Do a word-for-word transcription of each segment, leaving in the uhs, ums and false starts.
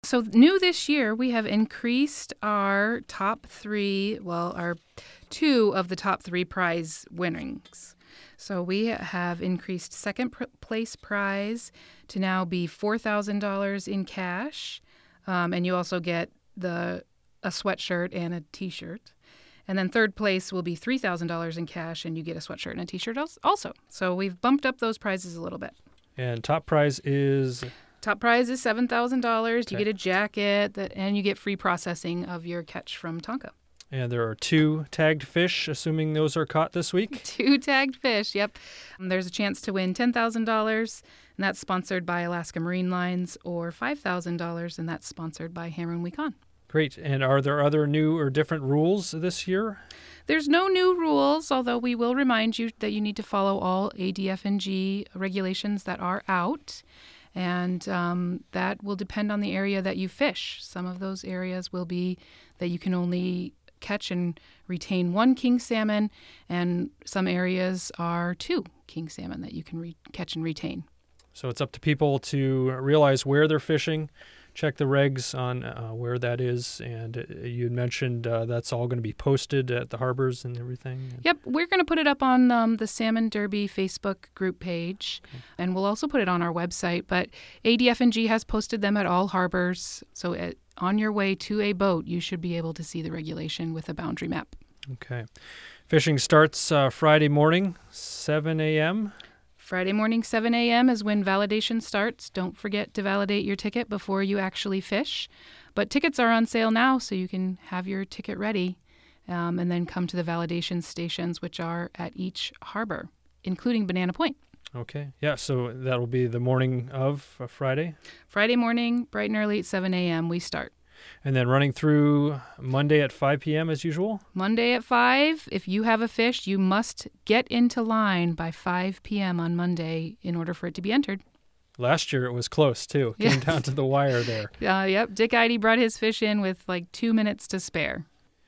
So new this year, we have increased our top three, well, our two of the top three prize winnings. So we have increased second pr- place prize to now be four thousand dollars in cash. Um, and you also get the a sweatshirt and a T-shirt. And then third place will be three thousand dollars in cash, and you get a sweatshirt and a T-shirt also. So we've bumped up those prizes a little bit. And top prize is? Top prize is seven thousand dollars. Okay. You get a jacket, that, and you get free processing of your catch from Tonka. And there are two tagged fish, assuming those are caught this week? Two tagged fish, yep. And there's a chance to win ten thousand dollars, and that's sponsored by Alaska Marine Lines, or five thousand dollars, and that's sponsored by Hammer and Weekon. Great. And are there other new or different rules this year? There's no new rules, although we will remind you that you need to follow all A D F N G regulations that are out. And um, that will depend on the area that you fish. Some of those areas will be that you can only catch and retain one king salmon, and some areas are two king salmon that you can re- catch and retain. So it's up to people to realize where they're fishing, check the regs on uh, where that is, and uh, you had mentioned uh, that's all going to be posted at the harbors and everything. Yep, we're going to put it up on um, the Salmon Derby Facebook group page, okay. And we'll also put it on our website, but A D F N G has posted them at all harbors, so at, on your way to a boat, you should be able to see the regulation with a boundary map. Okay. Fishing starts uh, Friday morning, seven a.m., Friday morning, seven a.m. is when validation starts. Don't forget to validate your ticket before you actually fish. But tickets are on sale now, so you can have your ticket ready um, and then come to the validation stations, which are at each harbor, including Banana Point. Okay. Yeah, so that'll be the morning of uh, Friday? Friday morning, bright and early at seven a.m. we start. And then running through Monday at five p.m. as usual? Monday at five. If you have a fish, you must get into line by five p.m. on Monday in order for it to be entered. Last year it was close, too. Came yes. down to the wire there. Uh, yep. Dick Eide brought his fish in with like two minutes to spare.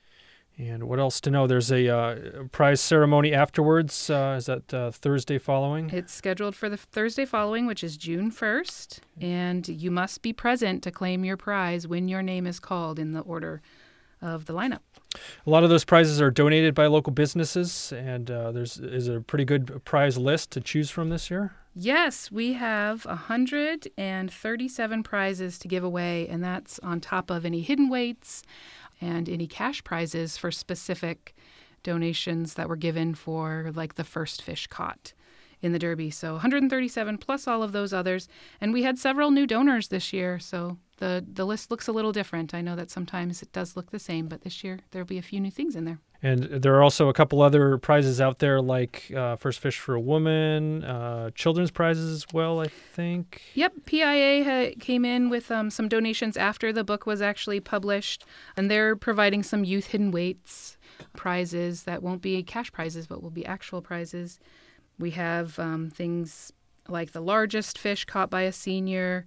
And what else to know? There's a uh, prize ceremony afterwards. Uh, is that uh, Thursday following? It's scheduled for the Thursday following, which is June first. And you must be present to claim your prize when your name is called in the order of the lineup. A lot of those prizes are donated by local businesses, and uh, there's is a pretty good prize list to choose from this year. Yes, we have one hundred thirty-seven prizes to give away, and that's on top of any hidden weights and any cash prizes for specific donations that were given for, like, the first fish caught in the Derby. So one hundred thirty-seven plus all of those others. And we had several new donors this year, so the, the list looks a little different. I know that sometimes it does look the same, but this year there'll be a few new things in there. And there are also a couple other prizes out there, like uh, First Fish for a Woman, uh, children's prizes as well, I think. Yep, P I A ha- came in with um, some donations after the book was actually published, and they're providing some youth hidden weights prizes that won't be cash prizes, but will be actual prizes. We have um, things like the largest fish caught by a senior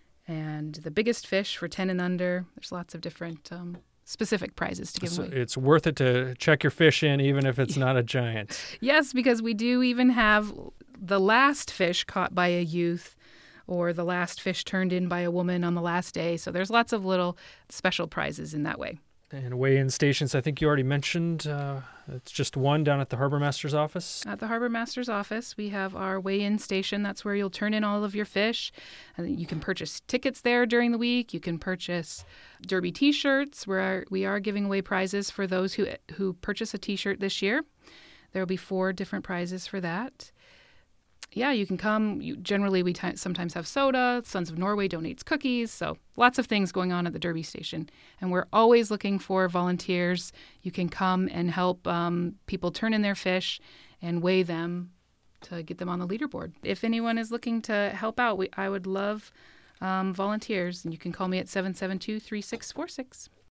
and the biggest fish for ten and under. There's lots of different um specific prizes to give so away. It's worth it to check your fish in, even if it's not a giant. Yes, because we do even have the last fish caught by a youth or the last fish turned in by a woman on the last day. So there's lots of little special prizes in that way. And weigh-in stations, I think you already mentioned. Uh, it's just one down at the Harbor Master's office. At the Harbor Master's office, we have our weigh-in station. That's where you'll turn in all of your fish. And you can purchase tickets there during the week. You can purchase Derby T-shirts. Where we are giving away prizes for those who who purchase a T-shirt this year. There will be four different prizes for that. Yeah, you can come. You, generally, we t- sometimes have soda. Sons of Norway donates cookies. So lots of things going on at the Derby Station. And we're always looking for volunteers. You can come and help um, people turn in their fish and weigh them to get them on the leaderboard. If anyone is looking to help out, we, I would love um, volunteers. And you can call me at seven seven two, three six four six.